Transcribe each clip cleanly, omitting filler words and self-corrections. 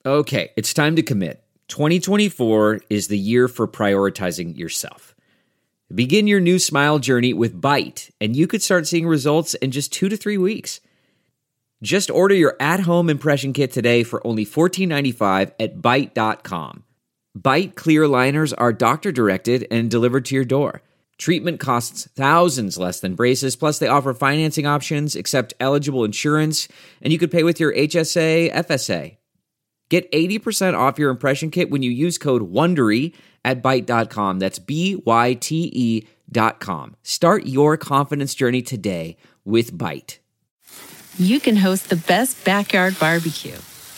Okay, it's time to commit. 2024 is the year for prioritizing yourself. Begin your new smile journey with Byte, and you could start seeing results in just 2 to 3 weeks. Just order your at-home impression kit today for only $14.95 at Byte.com. Byte clear liners are doctor-directed and delivered to your door. Treatment costs thousands less than braces, plus they offer financing options, accept eligible insurance, and you could pay with your HSA, FSA. Get 80% off your impression kit when you use code WONDERY at Byte.com. That's BYTE.com. Start your confidence journey today with Byte. You can host the best backyard barbecue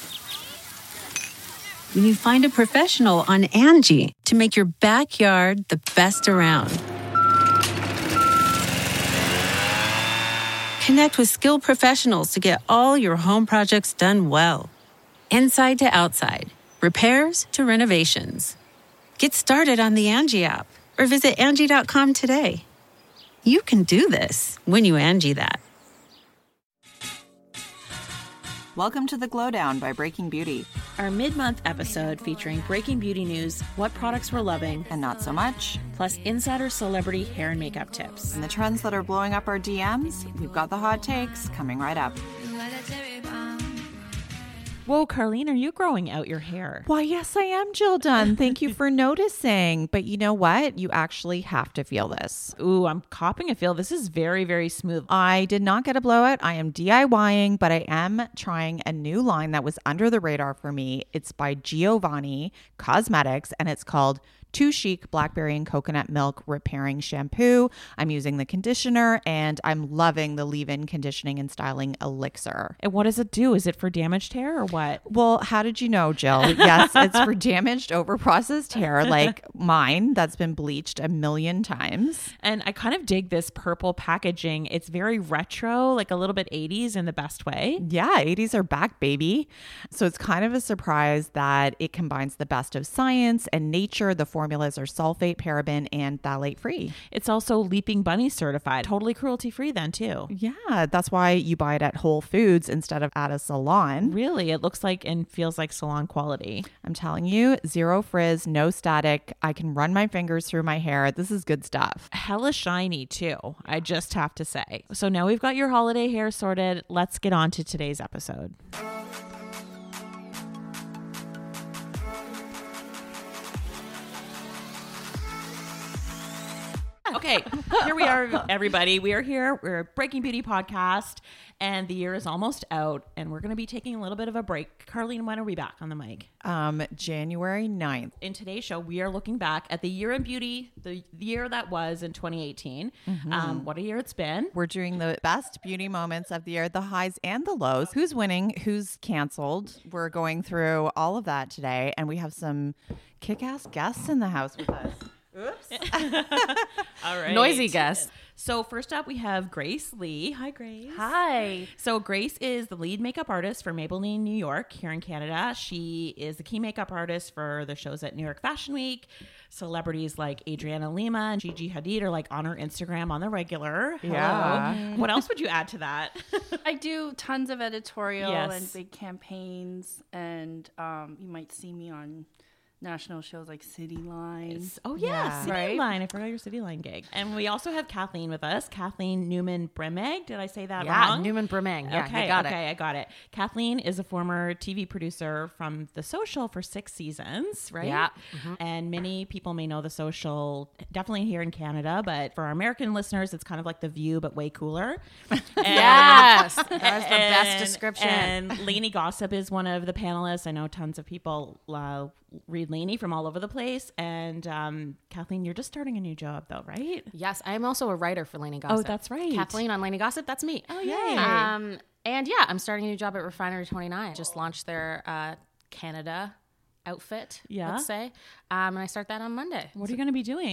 when you find a professional on Angie to make your backyard the best around. Connect with skilled professionals to get all your home projects done well. Inside to outside, repairs to renovations. Get started on the Angie app or visit Angie.com today. You can do this when you Angie that. Welcome to The Glowdown by Breaking Beauty. Our mid-month episode featuring Breaking Beauty news, what products we're loving, And not so much. plus insider celebrity hair and makeup tips. And the trends that are blowing up our DMs, we've got the hot takes coming right up. Whoa, Carlene, are you growing out your hair? Why, yes, I am, Jill Dunn. Thank you for noticing. But you know what? You actually have to feel this. Ooh, I'm copping a feel. This is very, very smooth. I did not get a blowout. I am DIYing, but I am trying a new line that was under the radar for me. It's by Giovanni Cosmetics, and it's called Too Chic Blackberry and Coconut Milk Repairing Shampoo. I'm using the conditioner, and I'm loving the leave-in conditioning and styling elixir. And what does it do? Is it for damaged hair or what? Well, how did you know, Jill? Yes, it's for damaged, overprocessed hair like mine that's been bleached 1,000,000 times. And I kind of dig this purple packaging. It's very retro, like a little bit 80s in the best way. Yeah, 80s are back, baby. So it's kind of a surprise that it combines the best of science and nature. The formulas are sulfate, paraben, and phthalate free. It's also Leaping Bunny certified. Totally cruelty free then too. Yeah, that's why you buy it at Whole Foods instead of at a salon. Really, it looks like and feels like salon quality. I'm telling you, zero frizz, no static. I can run my fingers through my hair. This is good stuff. Hella shiny too, I just have to say. So now we've got your holiday hair sorted. Let's get on to today's episode. Okay, here we are, everybody. We are here. We're a Breaking Beauty podcast, and the year is almost out, and we're going to be taking a little bit of a break. Carlene, when are we back on the mic? January 9th. In today's show, we are looking back at the year in beauty, the year that was in 2018. What a year it's been. We're doing the best beauty moments of the year, the highs and the lows. Who's winning? Who's canceled? We're going through all of that today, and we have some kick-ass guests in the house with us. Oops. All right. Noisy guest. So first up, we have Grace Lee. Hi, Grace. Hi. So Grace is the lead makeup artist for Maybelline New York here in Canada. She is the key makeup artist for the shows at New York Fashion Week. Celebrities like Adriana Lima and Gigi Hadid are like on her Instagram on the regular. Yeah. Hello. What else would you add to that? I do tons of editorial Yes. and big campaigns, and you might see me on national shows like City Line. Oh yeah, City Right? Line. I forgot your City Line gig. And we also have Kathleen with us. Kathleen Newman Brimeg. Did I say that wrong? Newman Brimang. Yeah, Okay, you got I got it. Kathleen is a former TV producer from The Social for 6 seasons, right? Yeah. And many people may know The Social, definitely here in Canada, but for our American listeners, it's kind of like The View, but way cooler. Yes, that was the best description. And Lainey Gossip is one of the panelists. I know tons of people read Lainey from all over the place. And Kathleen, you're just starting a new job though, right? Yes, I am also a writer for Lainey Gossip. Oh, that's right. Kathleen on Lainey Gossip, that's me. Oh, yay. And yeah, I'm starting a new job at Refinery 29. Just launched their Canada outfit, Yeah. let's say. And I start that on Monday. What are you going to be doing?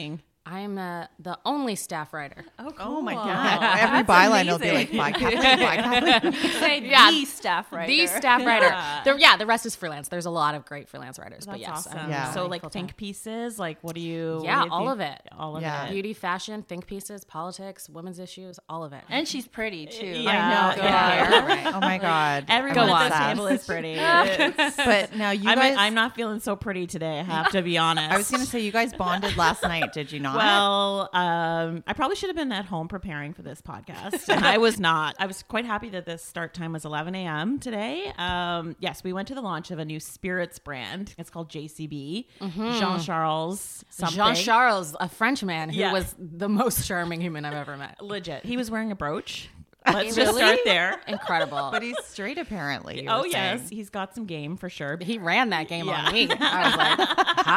I'm the only staff writer. Oh my God. Every byline will be like, by Kathleen, by Kathleen. Say Yeah. the staff writer. The staff writer. The rest is freelance. There's a lot of great freelance writers. That's but yes, awesome. I'm Yeah. So like like full-time. think pieces, like what do you? Yeah, what do you all think? of it. All of Yeah. it. Beauty, fashion, think pieces, politics, women's issues, all of it. And she's pretty too. Yeah. I know. Yeah. Oh my God. Everyone Go at this on. table is pretty. It's- But now you guys. I'm not feeling so pretty today. I have to be honest. I was going to say, you guys bonded last night, did you not? Well, I probably should have been at home preparing for this podcast, and I was not. I was quite happy that the start time was 11 a.m. today. Yes, we went to the launch of a new spirits brand. It's called JCB. Jean-Charles something. Jean-Charles, a Frenchman who Yeah. was the most charming human I've ever met. Legit. He was wearing a brooch. Let's just Really? start there. Incredible. But he's straight, apparently. you Oh, were yes. saying. He's got some game for sure. He ran that game Yeah. on me. I was like,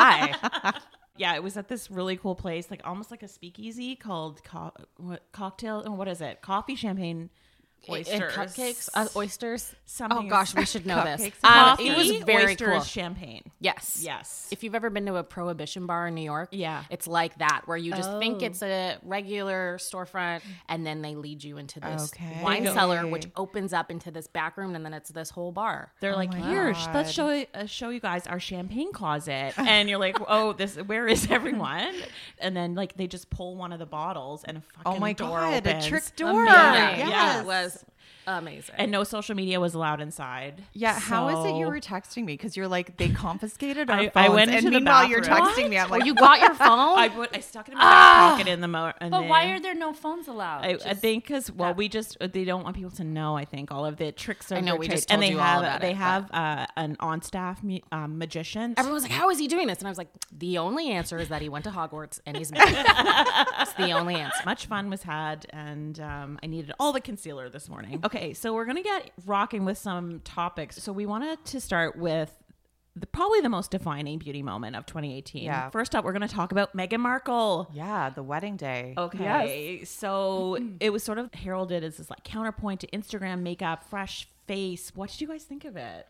hi. Yeah, it was at this really cool place, like almost like a speakeasy called cocktail. What is it? Coffee, champagne, oysters, And cupcakes, oysters. Something Oh gosh, we should know this. Cupcakes. Coffee, It was very oysters, cool. champagne. Yes. Yes. If you've ever been to a prohibition bar in New York, Yeah. it's like that, where you just think it's a regular storefront, and then they lead you into this Okay. wine cellar, which opens up into this back room, and then it's this whole bar. They're like, my here, God. let's show you guys our champagne closet, and you're like, oh, where is everyone? And then like they just pull one of the bottles, and a fucking Oh my door God, a opens. trick door. Amazing. Yes. It was amazing. And no social media was allowed inside. Yeah, how is it you So- were texting me? Because you're like, they confiscated our I phones. went and into the meanwhile, you're bathroom. texting me. I'm Oh, like, you got your phone? I stuck it in my back pocket in the But why are there no phones allowed? I think because they don't want people to know. I think all of the tricks are. I know, their we trade. just and told they you all have about they it, have an on staff magician. Everyone's like, how is he doing this? And I was like, the only answer is that he went to Hogwarts and he's married. It's the only answer. Much fun was had, and I needed all the concealer this morning. Okay, so we're gonna get rocking with some topics. So we wanted to start with probably the most defining beauty moment of 2018. Yeah. First up, we're gonna talk about Meghan Markle. yeah, the wedding day. Okay, so it was sort of heralded as this like counterpoint to Instagram makeup, fresh face. What did you guys think of it?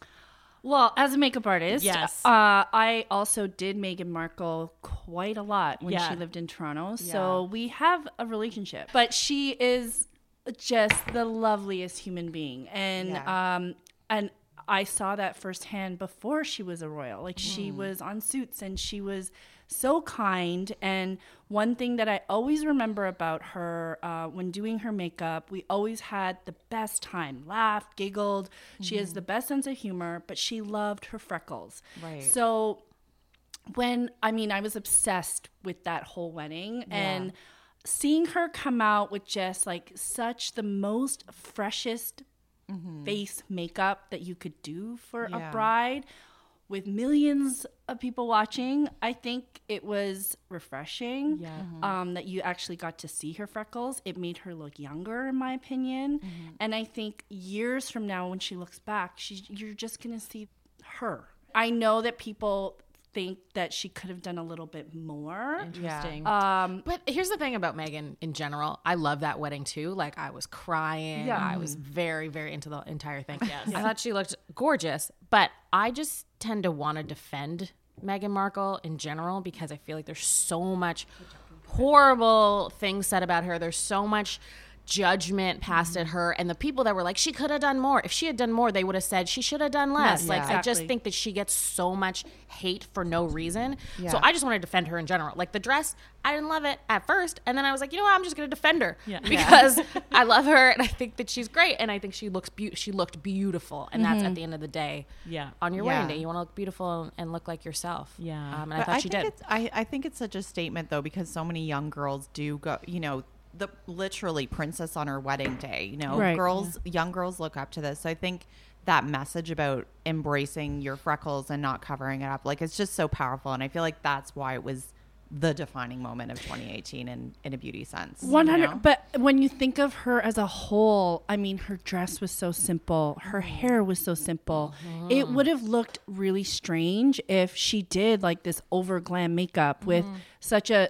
Well, as a makeup artist, Yes. I also did Meghan Markle quite a lot when Yeah. she lived in Toronto. So we have a relationship. But she is just the loveliest human being. And I saw that firsthand before she was a royal. Like she was on Suits and she was so kind. And one thing that I always remember about her when doing her makeup, we always had the best time, laughed, giggled. She has the best sense of humor, but she loved her freckles. Right. So I was obsessed with that whole wedding and seeing her come out with just like such the most freshest face makeup that you could do for a bride with millions of people watching. I think it was refreshing that you actually got to see her freckles. It made her look younger, in my opinion. And I think years from now, when she looks back, you're just going to see her. I know that people think that she could have done a little bit more. Interesting. But here's the thing about Meghan in general. I love that wedding too. Like I was crying. Yeah. I was very, very into the entire thing. Yes. I thought she looked gorgeous, but I just tend to want to defend Meghan Markle in general because I feel like there's so much horrible things said about her. There's so much judgment passed at her, and the people that were like, she could have done more. If she had done more, they would have said she should have done less. Yes, like I just exactly. think that she gets so much hate for no reason. So I just want to defend her in general. Like the dress, I didn't love it at first, and then I was like, you know what, I'm just going to defend her because I love her and I think that she's great, and I think she looked beautiful, and that's at the end of the day. Yeah. On your wedding day, you want to look beautiful and look like yourself. Yeah. And I thought she did. I think it's such a statement though, because so many young girls do go, the literally princess on her wedding day, Right. young girls look up to this. So I think that message about embracing your freckles and not covering it up, like it's just so powerful. And I feel like that's why it was the defining moment of 2018 in a beauty sense. 100. But when you think of her as a whole, I mean, her dress was so simple. Her hair was so simple. It would have looked really strange if she did like this over glam makeup with such a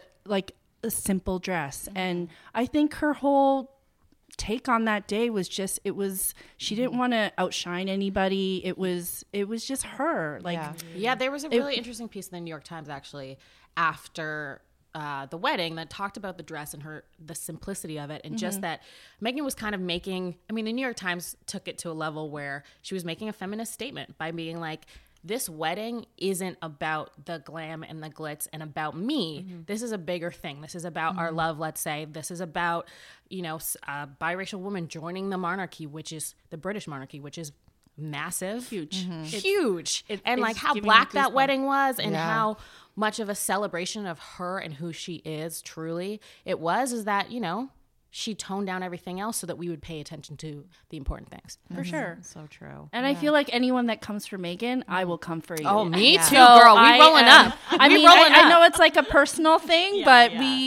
simple dress. And I think her whole take on that day was just, she didn't want to outshine anybody. It was just her. Yeah, there was a really interesting piece in the New York Times actually after the wedding that talked about the dress and the simplicity of it, and just that Meghan was kind of making, I mean, the New York Times took it to a level where she was making a feminist statement by being like, this wedding isn't about the glam and the glitz and about me. This is a bigger thing. This is about our love, let's say. This is about, you know, a biracial woman joining the monarchy, which is the British monarchy, which is massive. Huge. And like how black that wedding was, and how much of a celebration of her and who she is truly it was, is that, you know, she toned down everything else so that we would pay attention to the important things. For sure. So true. And I feel like anyone that comes for Meghan, I will come for you. Oh, me too, So girl. We I rolling am- up. I We mean, rolling I up. know it's like a personal thing, but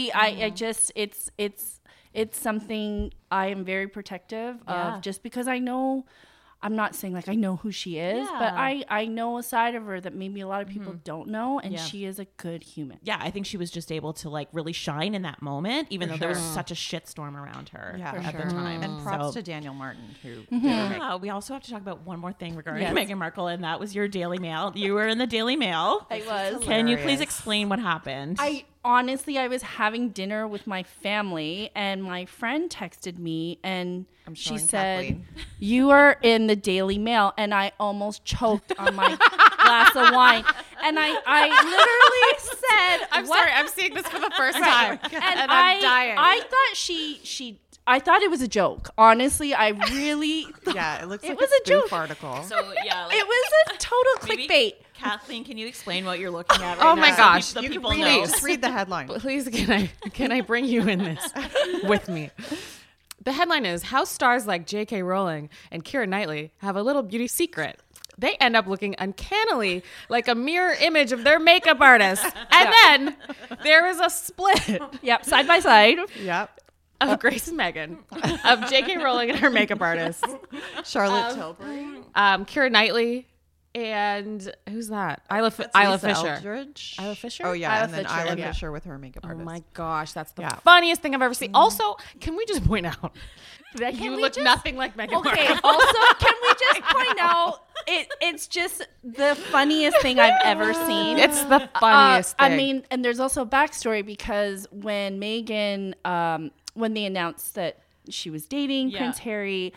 I just, it's something I am very protective of, just because I know, I'm not saying like I know who she is, but I know a side of her that maybe a lot of people don't know, and she is a good human. Yeah, I think she was just able to like really shine in that moment, even though there was such a shitstorm around her at the time. And props So- to Daniel Martin, who did her makeup. We also have to talk about one more thing regarding Meghan Markle, and that was your Daily Mail. You were in the Daily Mail. I was. Can you please explain what happened? Honestly, I was having dinner with my family, and my friend texted me, and she showing said, Kathleen. "You are in the Daily Mail," and I almost choked on my glass of wine. And I literally said, I'm "What?" sorry, I'm seeing this for the first time. And I'm dying. I thought I thought it was a joke. Honestly, I really Yeah, it looks It like was a a joke. spoof article. So yeah, it was a total Maybe- clickbait. Kathleen, can you explain what you're looking at right now? Oh my gosh. So You can people read know. it. Just read the headline. please can I bring you in this with me? The headline is How Stars Like J.K. Rowling and Keira Knightley Have a Little Beauty Secret. They end up looking uncannily like a mirror image of their makeup artist. And then there is a split Yep, side by side. Yep. of Grace and Meghan, of J.K. Rowling and her makeup artist, Charlotte Tilbury. Keira Knightley, and who's that? Isla Fisher. Eldridge. Isla Fisher? Oh, yeah. Isla And then Fisher, Isla yeah. Fisher with her makeup Oh artist. my gosh, that's the Yeah. funniest thing I've ever seen. Also, can we just point out that you we look just- nothing like Meghan Okay, Markle? also, can we just point out it's just the funniest thing I've ever seen. It's the funniest thing. I mean, and there's also a backstory, because when Meghan, when they announced that she was dating Prince Harry,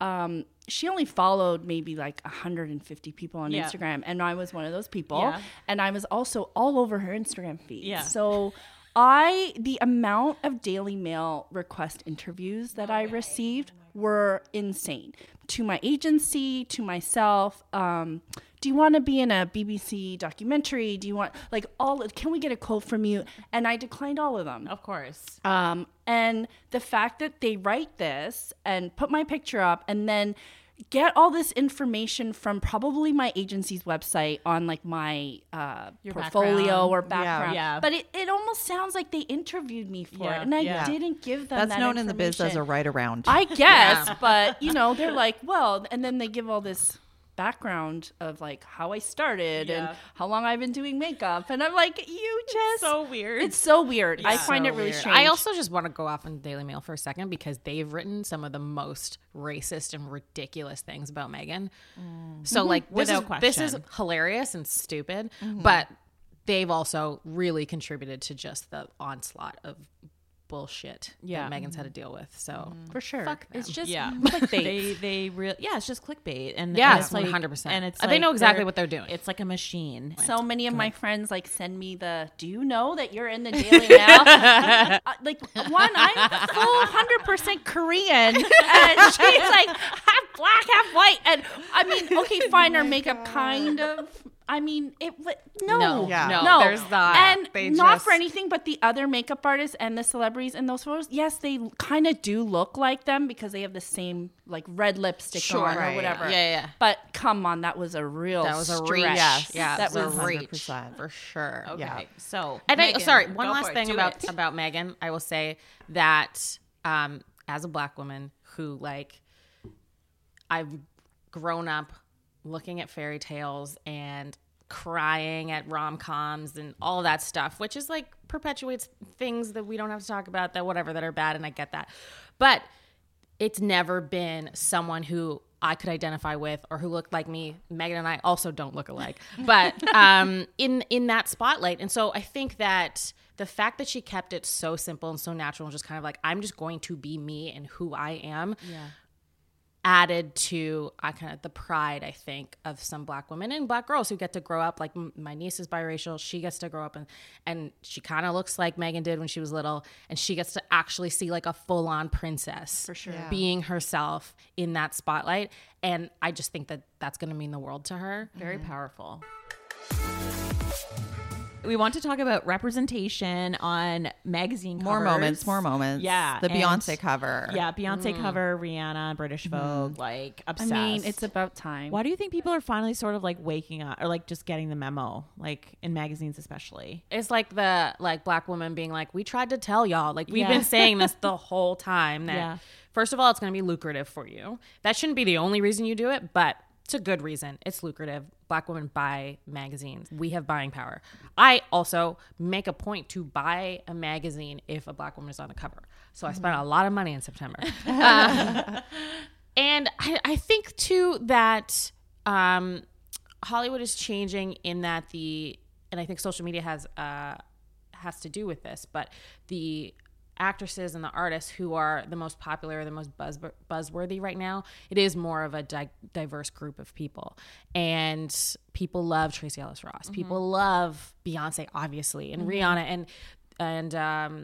she only followed maybe like 150 people on Instagram, and I was one of those people. Yeah. And I was also all over her Instagram feed. Yeah. So the amount of Daily Mail request interviews that I received were insane. To my agency, to myself, do you want to be in a BBC documentary? Do you want can we get a quote from you? And I declined all of them. Of course. And the fact that they write this and put my picture up and then get all this information from probably my agency's website on like my portfolio or background. Yeah. But it almost sounds like they interviewed me for Yeah. it. And I Yeah. didn't give them That's that known in the biz as a information. right around. I guess, but they're like, well, and then they give all this background of like how I started and how long I've been doing makeup, and I'm like, you just so weird. It's so weird. I find it really Weird. strange. I also just want to go off on Daily Mail for a second because they've written some of the most racist and ridiculous things about Meghan. So like this is question. hilarious and stupid, but they've also really contributed to just the onslaught of bullshit that Meghan's had to deal with. So for sure, fuck them. it's just clickbait. It's just clickbait, and Yeah, and it's like 100%. And it's They know like exactly what they're doing. It's like a machine. so many of my friends like send me do you know that you're in the Daily Mail? I'm full 100% Korean, and she's like half black, half white, and I mean, okay, fine, our makeup kind of. I mean, No, no, there's not. And They not just- for anything, but the other makeup artists and the celebrities in those photos, yes, they kind of do look like them because they have the same like red lipstick on or whatever. Yeah. But come on, that was a real That was a stretch. reach. Yes. Yeah, that that was a was reach 100%. for sure. Okay, Yeah. so And Meghan, one go last for it. thing Do about it. Meghan. I will say that as a black woman who I've grown up looking at fairy tales and crying at rom-coms and all that stuff, which is like perpetuates things that we don't have to talk about that are bad, and I get that. But it's never been someone who I could identify with or who looked like me. Megan and I also don't look alike, but in that spotlight. And so I think that the fact that she kept it so simple and so natural and just kind of like, I'm just going to be me and who I am, added to kind of the pride, I think, of some Black women and Black girls who get to grow up. Like my niece is biracial. She gets to grow up and she kind of looks like Megan did when she was little. And she gets to actually see like a full-on princess For sure. being herself in that spotlight. And I just think that that's going to mean the world to her. Very powerful. We want to talk about representation on magazine covers. More moments. Yeah. The and- Beyonce cover. Yeah, Beyonce cover, Rihanna, British Vogue, like I obsessed. mean, it's about time. Why do you think people are finally sort of like waking up or like just getting the memo, like in magazines especially? It's like the Black woman being like, we tried to tell y'all. Like, we've been saying this the whole time that, first of all, it's going to be lucrative for you. That shouldn't be the only reason you do it, but it's a good reason. It's lucrative. Black women buy magazines. We have buying power. I also make a point to buy a magazine if a Black woman is on the cover. So I spent a lot of money in September. And I think, too, that Hollywood is changing in that and I think social media has to do with this, but the actresses and the artists who are the most popular, the most buzzworthy right now, it is more of a diverse group of people. And people love Tracee Ellis Ross. People love Beyonce, obviously, and Rihanna and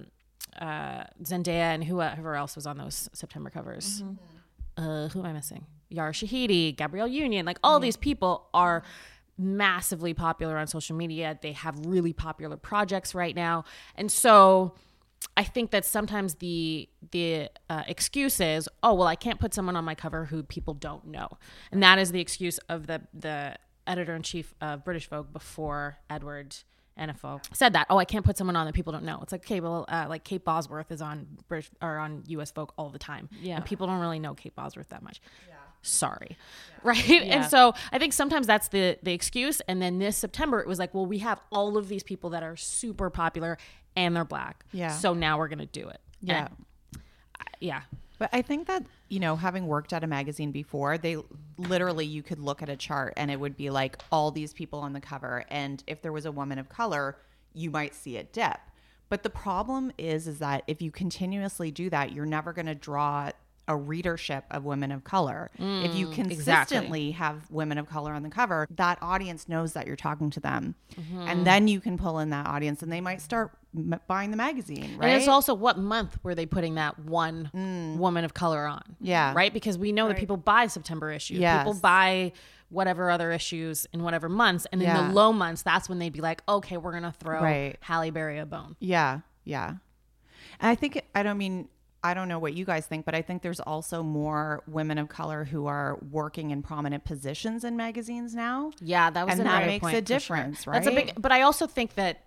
Zendaya and whoever else was on those September covers. Who am I missing? Yara Shahidi, Gabrielle Union. Like, all these people are massively popular on social media. They have really popular projects right now. And so I think that sometimes the excuse is, oh, well, I can't put someone on my cover who people don't know. And that is the excuse of the editor-in-chief of British Vogue before Edward Enninful said that. Oh, I can't put someone on that people don't know. It's like, okay, well, like Kate Bosworth is on British or on US Vogue all the time. Yeah. And people don't really know Kate Bosworth that much. Yeah. Sorry. Yeah. Right. Yeah. And so I think sometimes that's the excuse. And then this September, it was like, well, we have all of these people that are super popular and they're Black. Yeah. So now we're going to do it. Yeah. And, But I think that, having worked at a magazine before, they literally, you could look at a chart and it would be like all these people on the cover. And if there was a woman of color, you might see it dip. But the problem is that if you continuously do that, you're never going to draw a readership of women of color. If you consistently have women of color on the cover, that audience knows that you're talking to them. And then you can pull in that audience and they might start buying the magazine, right? And it's also what month were they putting that one woman of color on? Yeah. Right? Because we know that people buy September issues. Yes. People buy whatever other issues in whatever months. And in the low months, that's when they'd be like, okay, we're going to throw Halle Berry a bone. Yeah. Yeah. And I think, I don't know what you guys think, but I think there's also more women of color who are working in prominent positions in magazines now. Yeah, that was that makes a difference, right? That's a big. But I also think that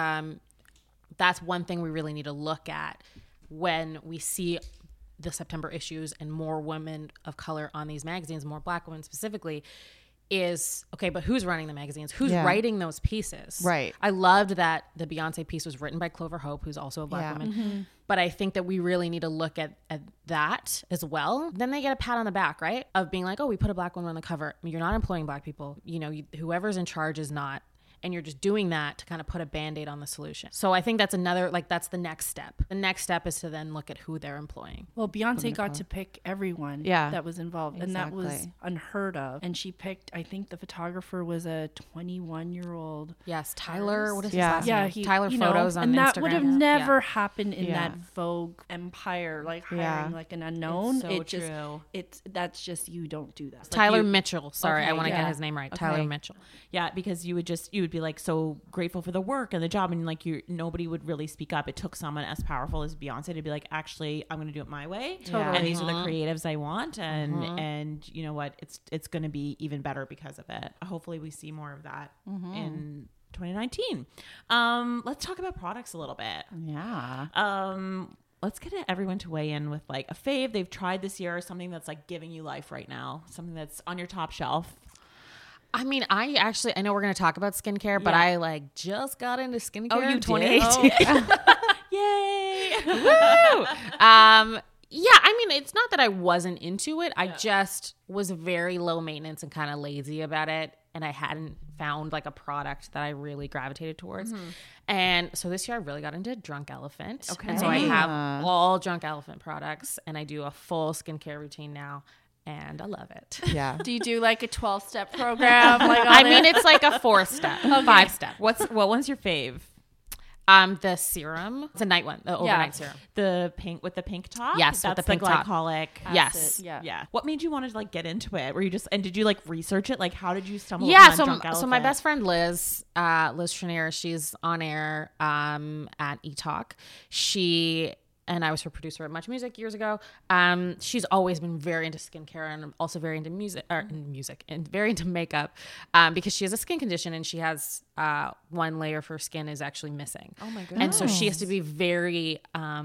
that's one thing we really need to look at when we see the September issues and more women of color on these magazines, more Black women specifically. Is okay, but who's running the magazines? Who's writing those pieces? Right. I loved that the Beyonce piece was written by Clover Hope, who's also a Black woman. But I think that we really need to look at that as well. Then they get a pat on the back, right? Of being like, oh, we put a Black woman on the cover. You're not employing Black people. Whoever's in charge is not. And you're just doing that to kind of put a Band-Aid on the solution. So I think that's that's the next step. The next step is to then look at who they're employing. Well, Beyonce got to pick everyone that was involved. Exactly. And that was unheard of. And she picked, I think the photographer was a 21-year-old. Yes, Tyler. What is his last name? Tyler Photos on and Instagram. And that would have never happened in that Vogue empire, like hiring like an unknown. It's so true. That's just, you don't do that. Tyler Mitchell. Sorry, I want to get his name right. Okay. Tyler Mitchell. Yeah, because you would be like so grateful for the work and the job, and like nobody would really speak up. It took someone as powerful as Beyonce to be like, actually, I'm going to do it my way, and these are the creatives I want, and you know what, it's going to be even better because of it. Hopefully, we see more of that in 2019. Let's talk about products a little bit. Yeah. Let's get everyone to weigh in with like a fave they've tried this year, or something that's like giving you life right now, something that's on your top shelf. I mean, I know we're going to talk about skincare, but I just got into skincare in 2018. Yay! Woo! Yeah, I mean, it's not that I wasn't into it. I just was very low maintenance and kind of lazy about it. And I hadn't found like a product that I really gravitated towards. And so this year I really got into Drunk Elephant. Okay. And so I have all Drunk Elephant products and I do a full skincare routine now. And I love it. Yeah. Do you do like a 12-step program? Like I mean, it's like a 4-step, 5-step. What one's your fave? The serum. It's a night one, the overnight serum. The pink with the pink top? Yes, that's with the pink the top. glycolic Yes. acid. Yeah. What made you want to like get into it? Were you just, and did you like research it? Like how did you stumble upon Drunk Elephant? So my best friend Liz Trenier, she's on air at eTalk. She and I was her producer at Much Music years ago. She's always been very into skincare and also very into music and very into makeup because she has a skin condition and she has one layer of her skin is actually missing. Oh my goodness. And so she has to be very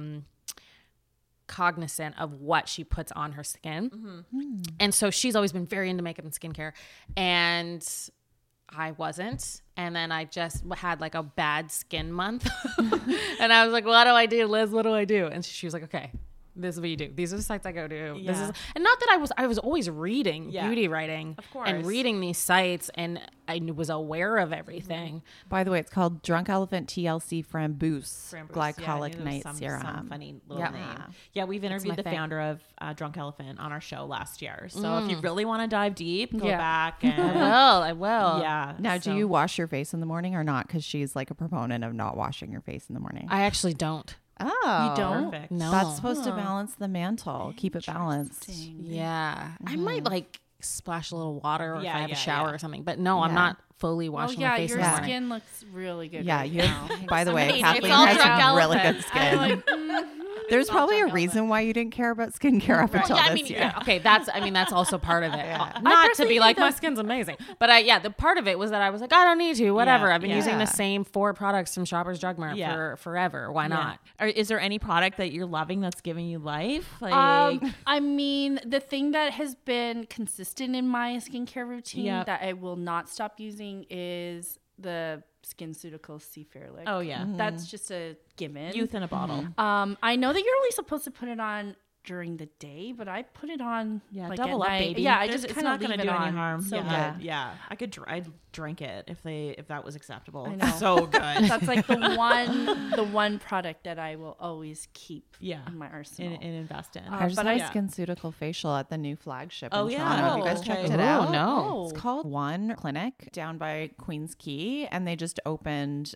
cognizant of what she puts on her skin. And so she's always been very into makeup and skincare. And I wasn't. And then I just had like a bad skin month. And I was like, what do I do, Liz? What do I do? And she was like, okay, this is what you do. These are the sites I go to. Yeah. This is, and not that I was always reading beauty writing of course. And reading these sites and I was aware of everything. By the way, it's called Drunk Elephant TLC Framboos Glycolic yeah, Night some Serum. funny little name. Yeah, we've interviewed the thing. founder of Drunk Elephant on our show last year. So if you really want to dive deep, go back and I will. Yeah. Now, do you wash your face in the morning or not? Because she's like a proponent of not washing your face in the morning. I actually don't. Oh, You don't? Perfect. No. That's supposed to balance the mantle, keep it balanced. Yeah. I might like splash a little water or if I have a shower yeah. or something. But no, I'm not fully washing my face your in the morning. skin looks really good. Yeah, right you. now. By the way, It's Kathleen all has Drunk really Elephant. good skin. There's probably a reason why you didn't care about skincare up until this year. Okay, that's also part of it. Not to be like my skin's amazing, but the part of it was that I was like, I don't need to, whatever. I've been using the same 4 products from Shoppers Drug Mart for forever. Why not? Is there any product that you're loving that's giving you life? Like, I mean, the thing that has been consistent in my skincare routine that I will not stop using is the SkinCeuticals Seafair. oh yeah, That's just a given. youth in a bottle. I know that you're only supposed to put it on during the day, but I put it on like double at up, night. baby. Yeah, It's just not kind of going to leave do it any on. harm. So yeah, good. yeah. I'd drink it if that was acceptable. I know. So good. That's like the one product that I will always keep in my arsenal. and invest in. I just but had I- a SkinCeutical facial at the new flagship Oh, in yeah. Toronto. Have you guys Oh, checked okay. it out? Oh, no. It's called One Clinic down by Queen's Quay, and they just opened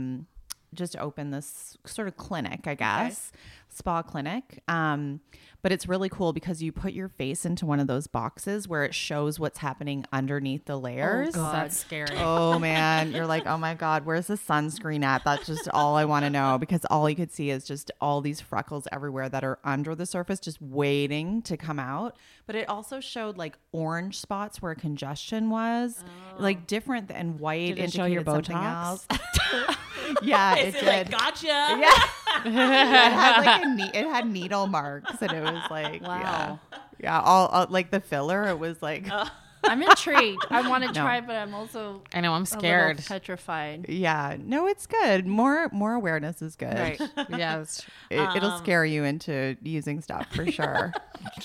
this sort of clinic, I guess, spa clinic. But it's really cool because you put your face into one of those boxes where it shows what's happening underneath the layers. Oh, that's scary. Oh man, you're like, oh my God, where's the sunscreen at? That's just all I want to know, because all you could see is just all these freckles everywhere that are under the surface, just waiting to come out. But it also showed like orange spots where congestion was, like different and white. Did it show your indicated something Botox? else. Yeah, it did. Like, gotcha. Yeah. It had like it had needle marks, and it was like, Wow. yeah, all like the filler. It was like, I'm intrigued. I want to try, but I'm also I know, I'm a scared. little petrified. yeah, no, it's good. More awareness is good. Right. Yes. It'll scare you into using stuff for sure.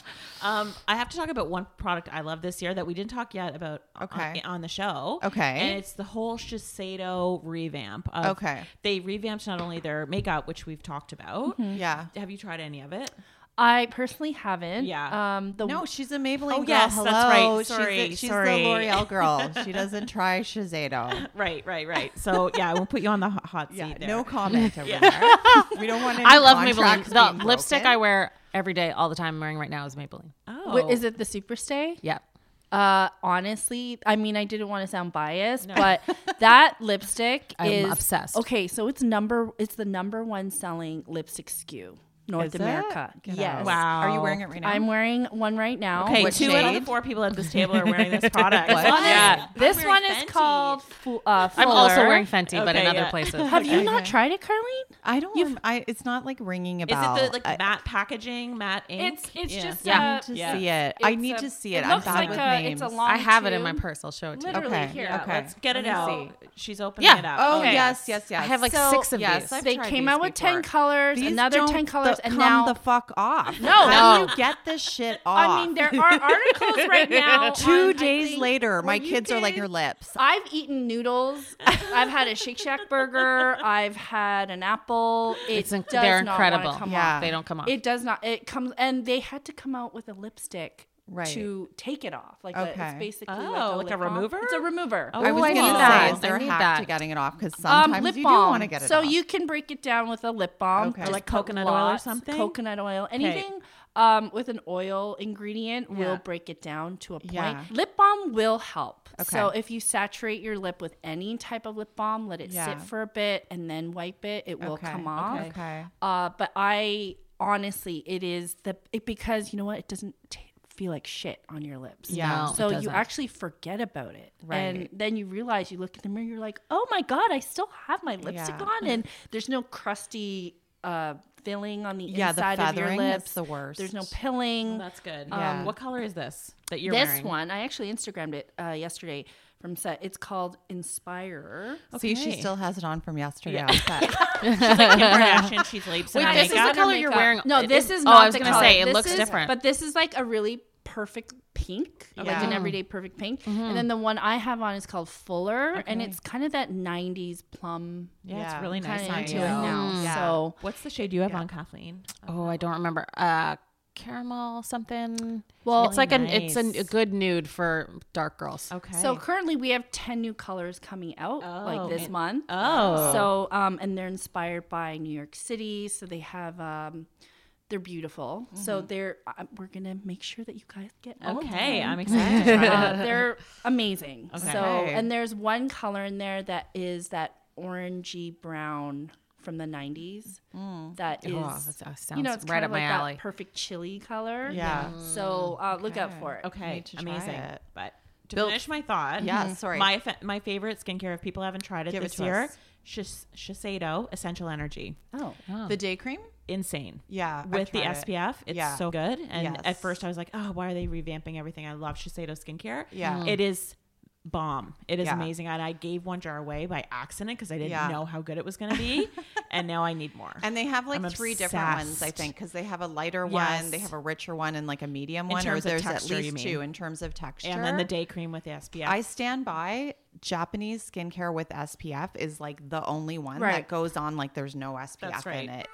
I have to talk about one product I love this year that we didn't talk yet about on the show. Okay. And it's the whole Shiseido revamp. Okay. They revamped not only their makeup, which we've talked about. Yeah. Have you tried any of it? I personally haven't. Yeah. No, she's a Maybelline girl. yes, Hello. that's right. She's Sorry. the L'Oreal girl. She doesn't try Shiseido. Right. So yeah, we'll put you on the hot seat there. No comment over there. We don't want any I love Maybelline. contracts The being lipstick broken. I wear every day, all the time, I'm wearing right now is Maybelline. Oh. Wait, is it the Superstay? Yeah. Honestly, I mean, I didn't want to sound biased, but that lipstick is I'm obsessed. Okay, so it's the number 1 selling lipstick SKU. North Is it? America. Get Yes. out. Wow. Are you wearing it right now? I'm wearing one right now. Okay, What 2 out of shade? the 4 people at this table are wearing this product. What? Yeah. This I'm one wearing is Fenty. called I'm also Fuller. wearing Fenty, but in Okay, other yeah. places. Have you not tried it, Carlene? I don't. It's not like ringing a Is bell. it the I matte packaging, matte ink? It's just Yeah. need to Yeah. see it. I it's need a- to see it. It I'm looks bad like with a names. it's a long I have it in my tube. purse. I'll show it to you. Literally Okay. here. Yeah. Okay, let's get it Let out. me She's opening Yeah. it up. Oh Okay. yes. I have like So, 6 of yes, these. I've They tried came these out with 10 before. colors, These another don't- 10 colors gross. And come now the fuck off. No. How do you get this shit off? I mean, there are articles right now. 2 on, days later, my where you kids are like can- your lips. I've eaten noodles. I've had a Shake Shack burger. I've had an apple. They're they're incredible. Come Yeah. off. They don't come off. It does not. It comes, and they had to come out with a lipstick Right. to take it off. Like Okay. it's basically Oh, like like a lip balm. remover? It's a remover. Oh, I was I going need to that. say, is there I a need hack that. to getting it off? Because sometimes lip you balm. do want to get it so off. you can break it down with a lip balm. Okay. Just Like put coconut oil or lots- something? Coconut oil. Anything with an oil ingredient will break it down to a point. Yeah. Lip balm will help. Okay. So if you saturate your lip with any type of lip balm, let it Yeah. sit for a bit and then wipe it. It will Okay. come off. Okay. But I honestly, it is because you know what? It doesn't feel like shit on your lips. Yeah. No, So it you doesn't. actually forget about it. Right. And then you realize, you look in the mirror, you're like, oh my God, I still have my lipstick Yeah. on. And there's no crusty filling on the Yeah, the inside of your feathering, lips. that's the worst. There's no pilling. Oh, that's good. Yeah. What color is this that you're This wearing? one, I actually Instagrammed it yesterday from set. It's called Inspire. See, she Okay. still has it on from yesterday on set. She's like Kim Kardashian. She sleeps in Wait, her this is makeup. the color you're wearing. No, It- this it- is oh, not I was the gonna color. say it This looks is- different. But this is like a really perfect pink, like an Yeah. everyday perfect pink. And then the one I have on is called Fuller, and it's kind of that 90s plum Yeah, Yeah. it's really nice kind of on into you. it now. Yeah. So What's the shade you have on, Kathleen? Oh, I don't remember. Caramel something. Well, it's like Nice. a good nude for dark girls. Okay. So currently we have 10 new colors coming out like this month. Oh. So and they're inspired by New York City. So they have they're beautiful. So they're we're gonna make sure that you guys get all of Okay, them. I'm excited to try it. They're amazing. Okay. So and there's one color in there that is that orangey brown from the 90s. That is that sounds you know, it's right kind up of my like alley. that perfect chili color. Yeah. So look out for it. Okay, Need to try amazing. it. But to Bill- finish my thought, Yeah, sorry. my favorite skincare, if people haven't tried it Give it this to year, us. Shiseido Essential Energy. Oh. The day cream? Insane. Yeah. I With the tried it. SPF, it's Yeah. so good. And Yes. at first I was like, oh, why are they revamping everything? I love Shiseido skincare. Yeah. It is bomb. It is Yeah. amazing. And I gave one jar away by accident because I didn't Yeah. know how good it was going to be. And now I need more. And they have like I'm 3 different ones, I obsessed. think, because they have a lighter Yes. one, they have a richer one, and like a medium In one. Or terms of there's texture, at you least mean. 2 in terms of texture. And then the day cream with the SPF. I stand by Japanese skincare with SPF is like the only one Right. that goes on like there's no SPF That's right. in it.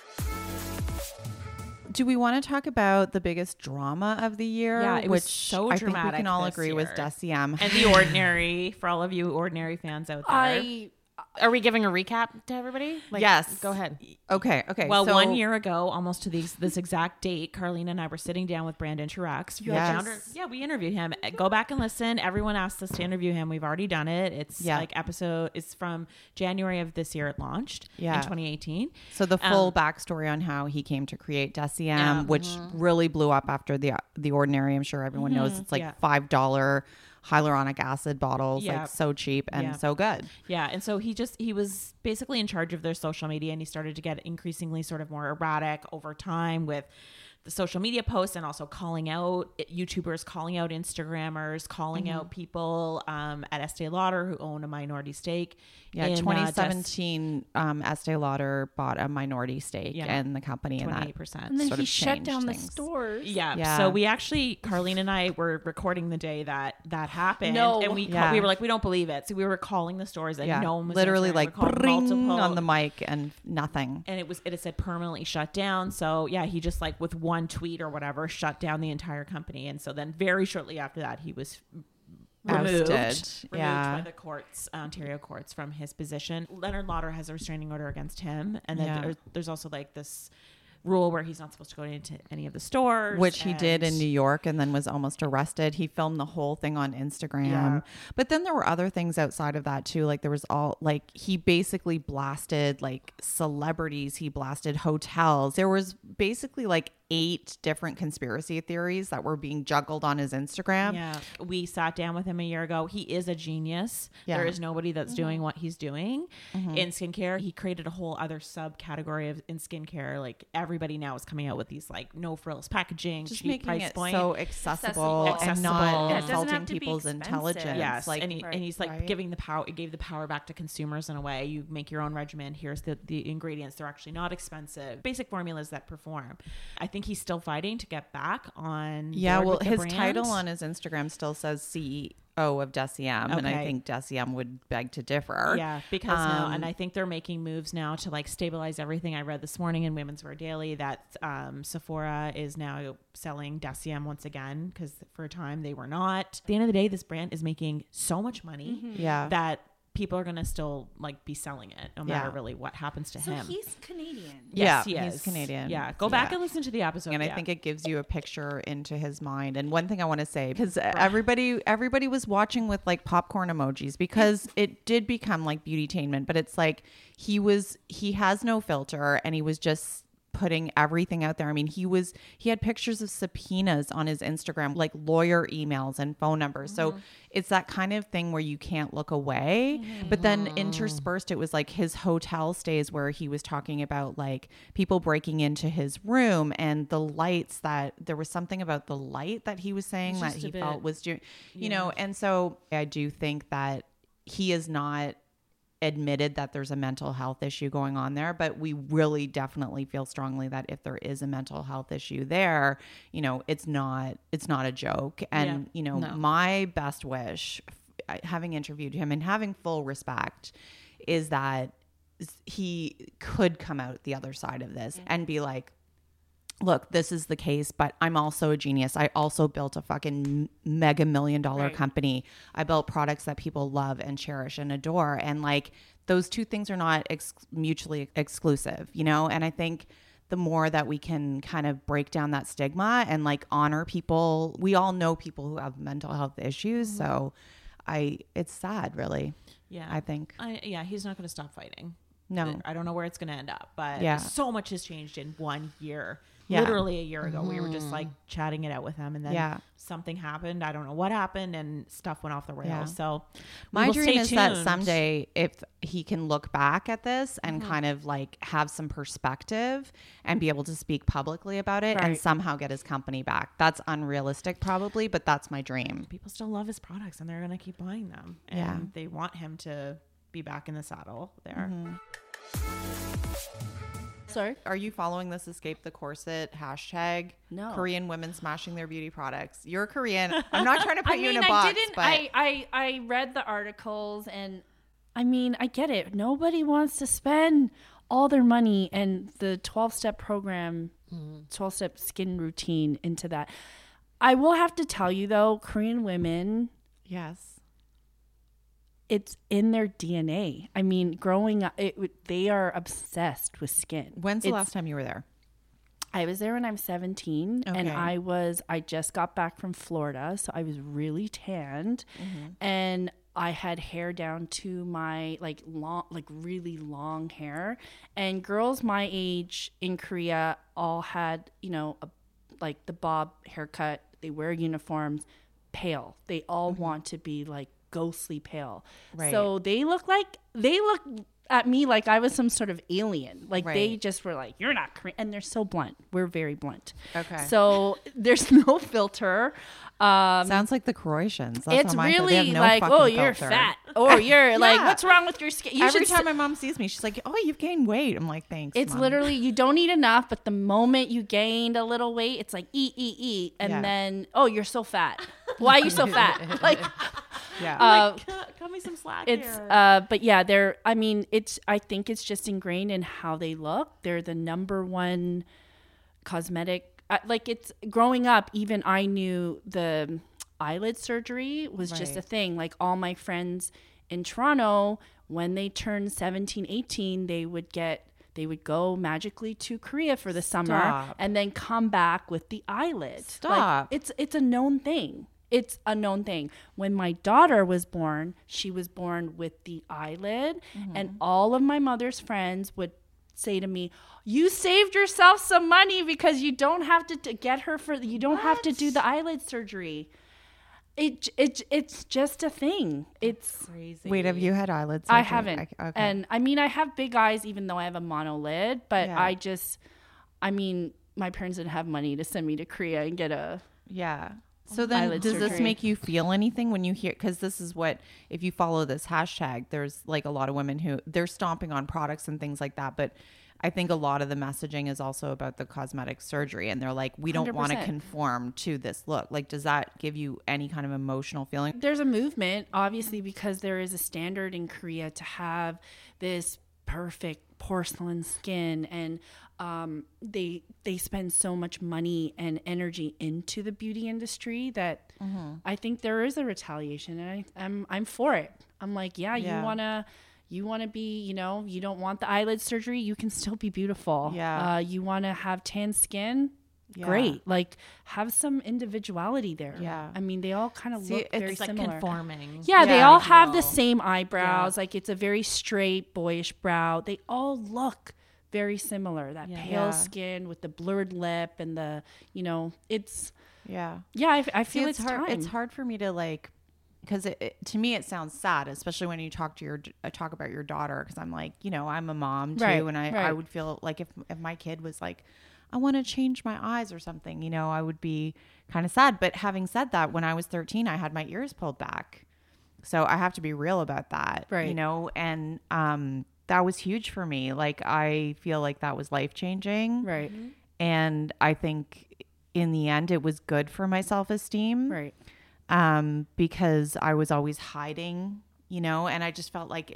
Do we want to talk about the biggest drama of the year? Yeah, it was which so I think we dramatic can all this agree was year. Deciem. and The Ordinary, for all of you Ordinary fans out there. Are we giving a recap to everybody? Like, Yes. Go ahead. Okay. Well, so- 1 year ago, almost to this exact date, Carlene and I were sitting down with Brandon Chirac. Yes. Yeah, we interviewed him. Go back and listen. Everyone asked us to interview him. We've already done it. It's it's from January of this year. It launched in 2018. So the full backstory on how he came to create Deciem, which really blew up after the Ordinary. I'm sure everyone knows it's like $5 hyaluronic acid bottles, Yeah. like so cheap and Yeah. so good. Yeah, and so he was basically in charge of their social media, and he started to get increasingly sort of more erratic over time with the social media posts, and also calling out YouTubers, calling out Instagrammers, calling out people at Estee Lauder who own a minority stake. Yeah, in, 2017, Estee Lauder bought a minority stake in the company, and that 28%. And then sort he of shut changed down the things. stores. Yeah. Yeah. So we actually, Carlene and I were recording the day that happened. No. And we Yeah. we were like, we don't believe it. So we were calling the stores and Yeah, no one was literally answering. like We called bring multiple- on the mic and nothing. and it had said permanently shut down. So yeah, he just like with one tweet or whatever shut down the entire company. And so then very shortly after that, he was removed Yeah. by the courts, Ontario courts, from his position. Leonard Lauder has a restraining order against him, and then Yeah. there's also like this rule where he's not supposed to go into any of the stores, Which he did in and- New York and then was almost arrested. He filmed the whole thing on Instagram. Yeah. But then there were other things outside of that too. Like there was he basically blasted like celebrities. He blasted hotels. There was basically like 8 different conspiracy theories that were being juggled on his Instagram. Yeah. We sat down with him a year ago. He is a genius. Yeah. There is nobody that's doing what he's doing in skincare. He created a whole other subcategory in skincare. Like everybody now is coming out with these like no frills packaging, Just cheap making price it point. so accessible and not Yeah, it doesn't have insulting to be people's expensive. intelligence. Yes, Like, and he's like right? giving the power. It gave the power back to consumers in a way. You make your own regimen. Here's the ingredients. They're actually not expensive. Basic formulas that perform. I think he's still fighting to get back on. Yeah, board well, with the his brand. title on his Instagram still says CEO of Deciem, and I Okay. think Deciem would beg to differ. Yeah, because now, and I think they're making moves now to like stabilize everything. I read this morning in Women's Wear Daily that Sephora is now selling Deciem once again because for a time they were not. At the end of the day, this brand is making so much money Yeah. that people are going to still like be selling it no matter Yeah. really what happens to So him. he's Canadian. Yes, Yeah, he he's is. Canadian. Yeah, go back Yeah. and listen to the episode. And I Yeah. think it gives you a picture into his mind. And one thing I want to say, because everybody was watching with like popcorn emojis, because it did become like beautytainment, but it's like he has no filter, and he was just putting everything out there. I mean, he had pictures of subpoenas on his Instagram, like lawyer emails and phone numbers. So it's that kind of thing where you can't look away. But then interspersed, it was like his hotel stays where he was talking about like people breaking into his room and the lights, that there was something about the light that he was saying that he felt was doing, you know. And so I do think that he is not admitted that there's a mental health issue going on there, but we really definitely feel strongly that if there is a mental health issue there, you know, it's not a joke. And you know, my best wish, having interviewed him and having full respect, is that he could come out the other side of this and be like, look, this is the case, but I'm also a genius. I also built a fucking mega $1 million company. I built products that people love and cherish and adore. And like those two things are not mutually exclusive, you know? And I think the more that we can kind of break down that stigma and like honor people, we all know people who have mental health issues. So it's sad, really. Yeah, I think. He's not going to stop fighting. No. I don't know where it's going to end up, but Yeah. so much has changed in 1 year. Yeah. Literally a year ago, we were just like chatting it out with him, and then something happened. I don't know what happened, and stuff went off the rails. Yeah. So my will dream stay is that tuned. someday, if he can look back at this and kind of like have some perspective and be able to speak publicly about it and somehow get his company back. That's unrealistic probably, but that's my dream. People still love his products, and they're going to keep buying them. And they want him to be back in the saddle there. Sorry? Are you following this Escape the Corset hashtag? No. Korean women smashing their beauty products. You're Korean. I'm not trying to put you in a I box, didn't. but I read the articles, and I mean, I get it. Nobody wants to spend all their money and the 12-step program, 12-step skin routine into that. I will have to tell you though, Korean women, yes. it's in their DNA. I mean, growing up, they are obsessed with skin. When's the last time you were there? I was there when I was 17, and Okay. I just got back from Florida, so I was really tanned, and I had hair down to my really long hair, and girls my age in Korea all had, you know, like the bob haircut. They wear uniforms, pale. They all want to be like ghostly pale. Right. So they look at me like I was some sort of alien. Like they Right. just were like, "You're not Korean," and they're so blunt. We're very blunt. Okay. So there's no filter. Sounds like the Croatians. That's It's how mine feel. They really have no like, fucking "Oh, you're filter. fat," or "You're like, Yeah. what's wrong with your skin?" You Every should time my mom sees me, she's like, "Oh, you've gained weight." I'm like, "Thanks." It's Mom." literally, you don't eat enough, but the moment you gained a little weight, it's like eat, and Yeah. then, oh, you're so fat. Why are you so fat? Like, Yeah. Cut me some slack it's here. but yeah, I think it's just ingrained in how they look. They're the number one cosmetic, like it's growing up. Even I knew the eyelid surgery was just a thing. Like all my friends in Toronto, when they turned 17, 18, they would go magically to Korea for the summer Stop. and then come back with the eyelid. Stop. Like, it's a known thing. It's a known thing. When my daughter was born, she was born with the eyelid, and all of my mother's friends would say to me, you saved yourself some money because you don't have to get her you don't have to do the eyelid surgery. It's just a thing. It's crazy. Wait, have you had eyelid surgery? I haven't. Okay. And I mean, I have big eyes even though I have a monolid, but my parents didn't have money to send me to Korea and get a So then eyelid does this surgery. make you feel anything when you hear, because this is what, if you follow this hashtag, there's like a lot of women who they're stomping on products and things like that, but I think a lot of the messaging is also about the cosmetic surgery, and they're like, we don't want to 100%. conform to this look. Like, does that give you any kind of emotional feeling? There's a movement, obviously, because there is a standard in Korea to have this perfect porcelain skin, and they spend so much money and energy into the beauty industry that I think there is a retaliation, and I'm for it. I'm like, you wanna be, you don't want the eyelid surgery, you can still be beautiful. You want to have tan skin. Great. Like, have some individuality there. I mean, they all kind of look very similar. Conforming. They all have the same eyebrows. Like, it's a very straight, boyish brow. They all look very similar. That pale skin with the blurred lip and the, it's. I feel it's hard. time. It's hard for me to like, because to me it sounds sad, especially when you talk about your daughter. Because I'm like, I'm a mom too, and I would feel like if my kid was like, I want to change my eyes or something, I would be kind of sad. But having said that, when I was 13, I had my ears pulled back. So I have to be real about that, and that was huge for me. Like, I feel like that was life-changing. Right. Mm-hmm. And I think in the end, it was good for my self-esteem. Right. Because I was always hiding, and I just felt like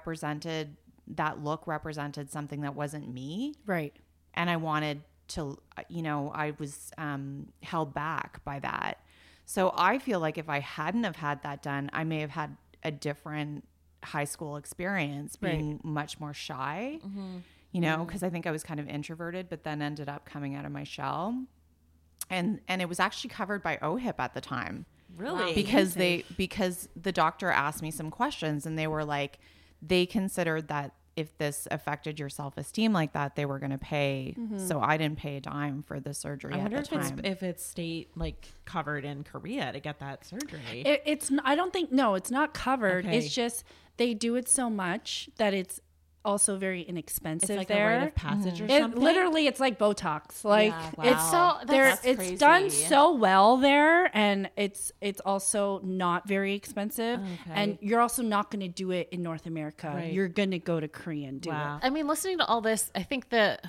that look represented something that wasn't me. Right. And I wanted to, I was held back by that. So I feel like if I hadn't have had that done, I may have had a different high school experience, being much more shy, because I think I was kind of introverted, but then ended up coming out of my shell. And it was actually covered by OHIP at the time. Really? Because the doctor asked me some questions, and they were like, they considered that if this affected your self-esteem like that, they were going to pay. So I didn't pay a dime for the surgery. I wonder at the time. if it's state like covered in Korea to get that surgery. It's not covered. Okay. It's just they do it so much that it's also very inexpensive. It's like there. a rite of passage or something. Literally, it's like Botox. Like, That's it's crazy. done so well there, and it's also not very expensive. And you're also not going to do it in North America. Right. You're going to go to Korea and do it. I mean, listening to all this, I think that,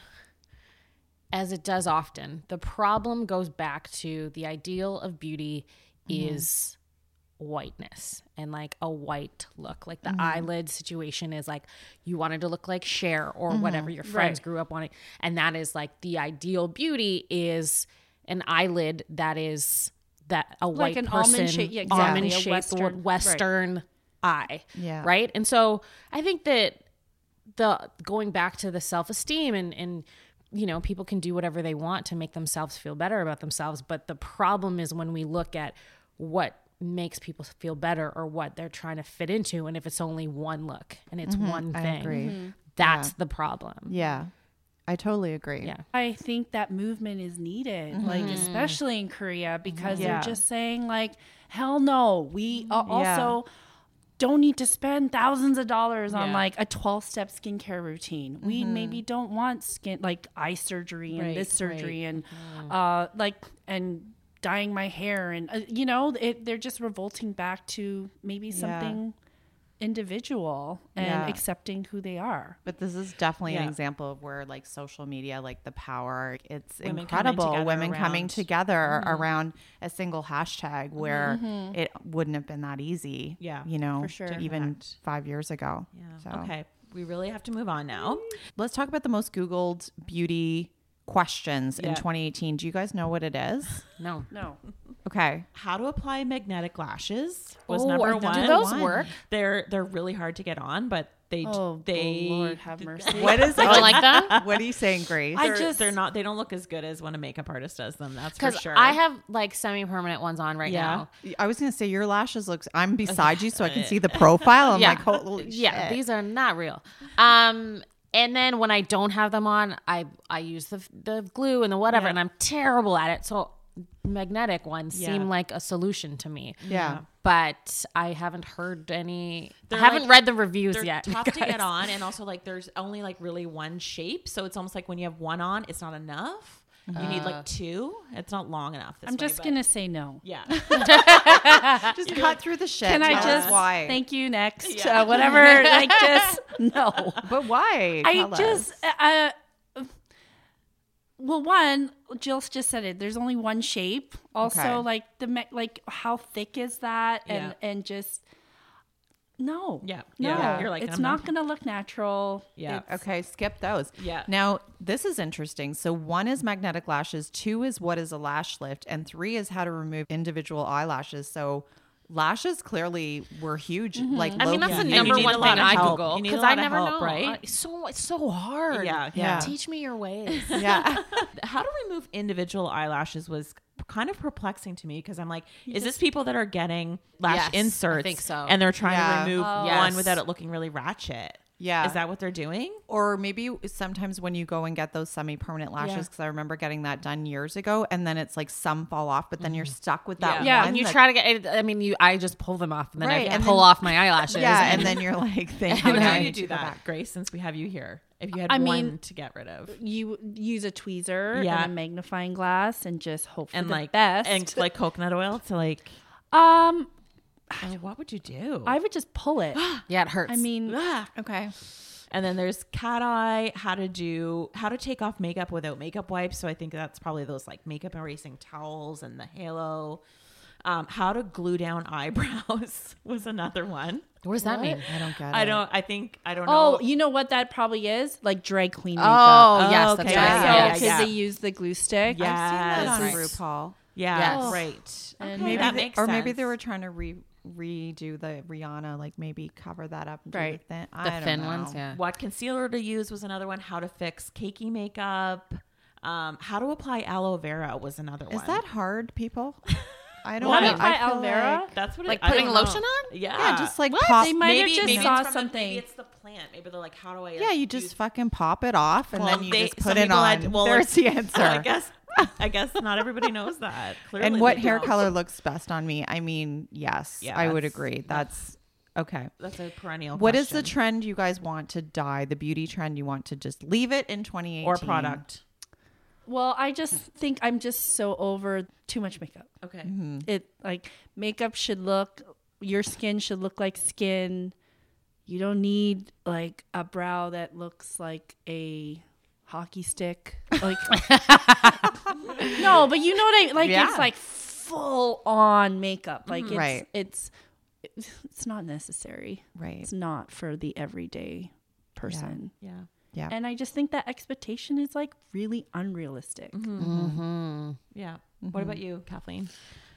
as it does often, the problem goes back to the ideal of beauty is whiteness and like a white look. Like the eyelid situation is like, you wanted to look like Cher or whatever your friends grew up wanting. And that is like the ideal beauty is an eyelid that is that a Like white an person, almond shape, exactly, almond a shaped Western eye. Yeah. Right. And so I think that going back to the self-esteem and people can do whatever they want to make themselves feel better about themselves. But the problem is when we look at what makes people feel better or what they're trying to fit into, and if it's only one look and it's one thing, I agree. that's the problem. Yeah, I totally agree. Yeah. I think that movement is needed, like especially in Korea, because they're just saying like, hell no, we also don't need to spend thousands of dollars on like a 12-step skincare routine. We maybe don't want eye surgery and this surgery and and dyeing my hair and they're just revolting back to maybe something individual and accepting who they are. But this is definitely an example of where like social media, like the power, it's Women incredible. coming together Women around- coming together around a single hashtag where it wouldn't have been that easy. Yeah, for sure. even 5 years ago. Yeah. So. Okay. We really have to move on now. Let's talk about the most Googled beauty questions in 2018. Do you guys know what it is? No. Okay. How to apply magnetic lashes was Oh, number do one. those work? They're really hard to get on, but they Lord have mercy. What is You don't like them? What are you saying, Grace? they don't look as good as when a makeup artist does them. That's for Because sure. I have like semi-permanent ones on right now. I was going to say your lashes looks, I'm beside you so I can see the profile. I'm like, holy shit. Yeah, these are not real. And then when I don't have them on, I use the glue and the whatever, and I'm terrible at it. So magnetic ones seem like a solution to me. Yeah. But I haven't heard any. They're I haven't like- read the reviews They're yet. tough to get on, and also like there's only like really one shape, so it's almost like when you have one on, it's not enough. You need like two. It's not long enough. This I'm way, just but- gonna say no. Yeah. Just cut through the shit. Can I Tell us just why? thank you next? Whatever. Like just no. But why? I Tell just us. well, one, Jill just said it. There's only one shape. Also, Okay. like like how thick is that? And just no. Yeah. No. Yeah. You're like, it's I'm not not- gonna look natural. Yeah. Okay, skip those. Yeah. Now, this is interesting. So 1 is magnetic lashes, 2 is what is a lash lift, and 3 is how to remove individual eyelashes. So lashes clearly were huge. Like I mean, that's the And you number need one a lot thing of I help. Google You need a because lot I of never help, know. right? It's so hard. Yeah. Teach me your ways. yeah. How to remove individual eyelashes was kind of perplexing to me because I'm like, is this people that are getting lash Yes, I inserts? think so. And they're trying Yeah. to remove Yes. one without it looking really ratchet. Yeah. Is that what they're doing? Or maybe sometimes when you go and get those semi-permanent lashes, Yeah. because I remember getting that done years ago, and then it's like some fall off, but then you're stuck with that Yeah. one. And you that- try to get. I mean, I just pull them off and then Right, I and pull then- off my eyelashes. yeah, and then you're like, thank you. How now I do you need to do go that, back. Grace, since we have you here? If you had I one mean, to get rid of. You use a tweezer Yeah. and a magnifying glass and just hope for And the like best. and like coconut oil to like what would you do? I would just pull it. yeah, it hurts. I mean, Okay. And then there's cat eye, how to take off makeup without makeup wipes. So I think that's probably those like makeup erasing towels and the halo. How to glue down eyebrows was another one. what does that mean? I don't get it. I don't know. oh, you know what that probably is? Like drag queen makeup. Oh, yes, okay. that's So, right. Yeah, because yeah. they use the glue stick. Yeah. I've seen that on Yes. RuPaul. Yeah, Yes. right. And Okay, that makes sense. Maybe they were trying to redo the Rihanna, like maybe cover that up. And do Right. the thin, The thin ones, yeah. What concealer to use was another one. How to fix cakey makeup. How to apply aloe vera was another one. Is that hard, people? I don't How to know. apply I feel aloe vera? like- That's what Like I putting don't know. lotion on? Yeah. yeah, just like pop. They might have just maybe saw it's from something. maybe it's the plant. Maybe they're like, how do I? yeah, you just fucking pop it off and Well, then you they- just put some it people on. had- well, There's the answer. I guess not everybody knows that. Clearly And what they hair don't. color looks best on me? I mean, yes, Yeah, I would that's- agree. That's okay. That's a perennial. What is the question. trend you guys want to dye? The beauty trend you want to just leave it in 2018? or product? Well, I just think I'm just so over too much makeup. Okay. It like makeup should look, your skin should look like skin. You don't need like a brow that looks like a hockey stick. Like no, but you know what I like. Yeah. It's like full on makeup. Like it's, Right. it's not necessary. Right. It's not for the everyday person. Yeah. Yeah. And I just think that expectation is like really unrealistic. Yeah. What about you, Kathleen?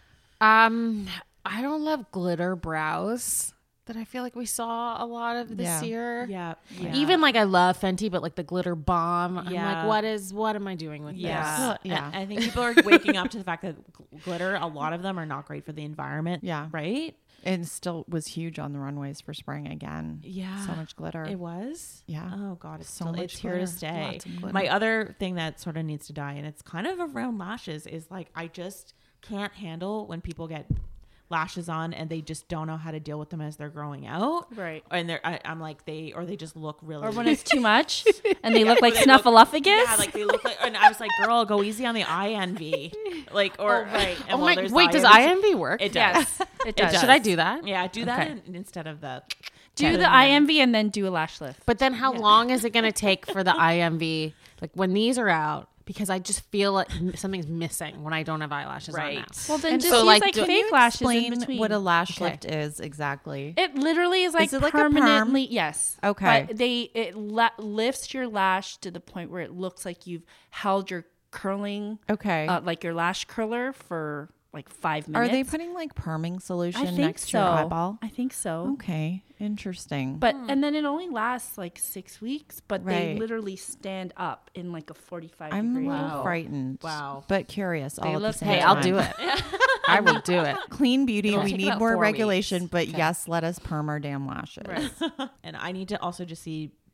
I don't love glitter brows that I feel like we saw a lot of this Yeah. year. Yeah. Even like I love Fenty, but like the glitter bomb, I'm Yeah. like, what am I doing with Yeah. Well, yeah. And I think people are waking up to the fact that glitter, a lot of them are not great for the environment. Yeah. Right? And still was huge on the runways for spring again. Yeah. So much glitter. It was? Yeah. Oh God, it's So still, much it's here to glitter. stay. Lots of glitter. My other thing that sort of needs to die, and it's kind of around lashes, is like I just can't handle when people get lashes on and they just don't know how to deal with them as they're growing out. Right. And I'm like they just look really. Or when it's too much and they look like They look- snuffleupagus. Yeah, like they look like, and I was like, "Girl, go easy on the eye envy." Like, or right. Oh my, wait, does IMV work? It does. Yes, it does. Should I do that? Yeah, do that Okay. instead of the. Do the IMV and then do a lash lift. But then how long is it going to take for the IMV? Like when these are out, because I just feel like something's missing when I don't have eyelashes on now. Well, then And just so, use like, like do- fake lashes in Explain between. what a lash Okay. lift is exactly. It literally is like it like a perm? permanently. Yes. Okay. But it lifts your lash to the point where it looks like you've held your curling, Okay. like your lash curler for like 5 Are minutes. they putting like perming solution I think next so. to your eyeball? I think so. Okay. Interesting. But and then it only lasts like 6 weeks, but they Right. literally stand up in like a 45 I'm a degree little angle. frightened. Wow. But curious all at the look- same Hey, time. I'll do it. I will do it. Clean beauty. It'll We take need about more 4 regulation, weeks. but yes, let us perm our damn lashes. And I need to also just see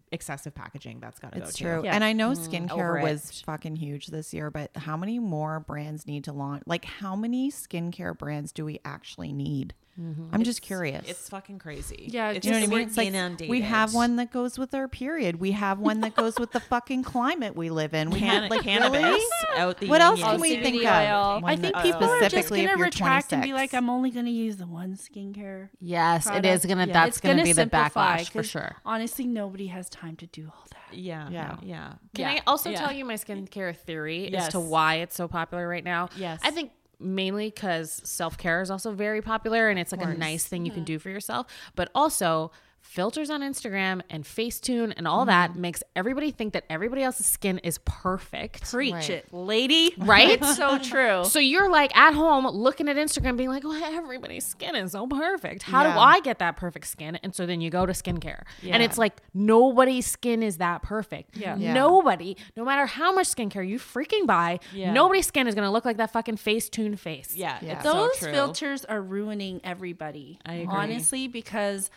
excessive packaging that's got to go It's too. true. Yeah. And I know skincare over was it. fucking huge this year, but how many more brands need to launch? Like, how many skincare brands do we actually need? I'm just curious. It's fucking crazy. Yeah, it's do you know what I mean? we're It's like inundated. we have one that goes with our period. We have one that goes with the fucking climate we live in. We have like cannabis really? out the What else yin can we CBD think oil. of? I One think that people are just specifically going if to you're retract and be 26. like, I'm only going to use the one skincare. Yes, product. it is gonna. Yeah. That's It's gonna gonna be the simplify, backlash for 'cause sure. Honestly, nobody has time to do all that. Yeah. Yeah. Yeah. Can I also tell you my skincare theory as to Yes. why it's so popular right now? Yes. I think mainly because self-care is also very popular and it's like a nice thing you can do for yourself, but also filters on Instagram and Facetune and all that makes everybody think that everybody else's skin is perfect. Preach Right. it, lady. Right? It's so true. So you're like at home looking at Instagram being like, oh, everybody's skin is so perfect. How do Yeah. I get that perfect skin? And so then you go to skincare. And it's like nobody's skin is that perfect. Yeah. Yeah. Nobody, no matter how much skincare you freaking buy, Yeah. nobody's skin is going to look like that fucking Facetune face. Yeah. Yeah. It's Those so true. filters are ruining everybody. I agree. Honestly, because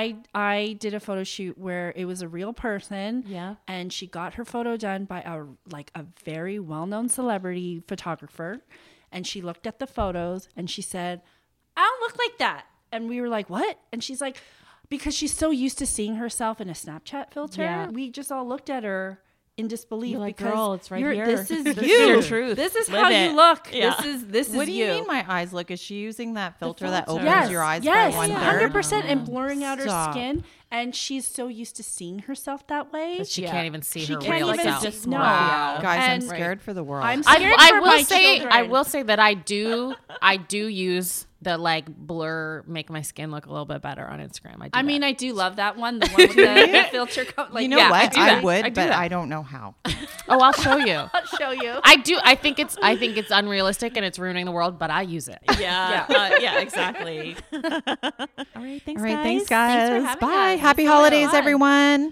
I did a photo shoot where it was a real person. Yeah. And she got her photo done by a very well-known celebrity photographer. And she looked at the photos and she said, I don't look like that. And we were like, what? And she's like, because she's so used to seeing herself in a Snapchat filter. Yeah. We just all looked at her in disbelief You're like, because girl, it's right you're- here. this is This you. is your truth. This is Live how it. you look. Yeah. This What is do you mean my eyes look? Is she using that filter that filter. opens your eyes by 1/3? 100%, and blurring out Stop. her skin. And she's so used to seeing herself that way. But she can't even see She her can't real even self. see- no. Wow. Guys, I'm And- scared for the world. I'm scared I for will my say children. I will say that I do use the like blur, make my skin look a little bit better on Instagram. I mean, I do love that one. The one with the filter. Like, you know yeah, what? I I do would, that. but I don't know how. oh, I'll show you. I'll show you. I do. I think it's unrealistic and it's ruining the world, but I use it. Yeah. Yeah, exactly. All right. Thanks, All right, guys. thanks, guys. Thanks for having Bye. us. Happy It's so holidays, fun. everyone.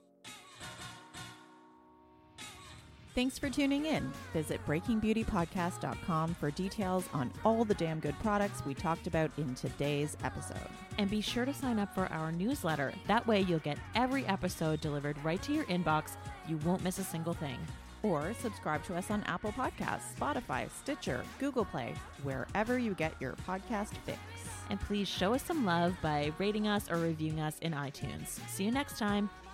Thanks for tuning in. Visit breakingbeautypodcast.com for details on all the damn good products we talked about in today's episode. And be sure to sign up for our newsletter. That way you'll get every episode delivered right to your inbox. You won't miss a single thing. Or subscribe to us on Apple Podcasts, Spotify, Stitcher, Google Play, wherever you get your podcast fix. And please show us some love by rating us or reviewing us in iTunes. See you next time.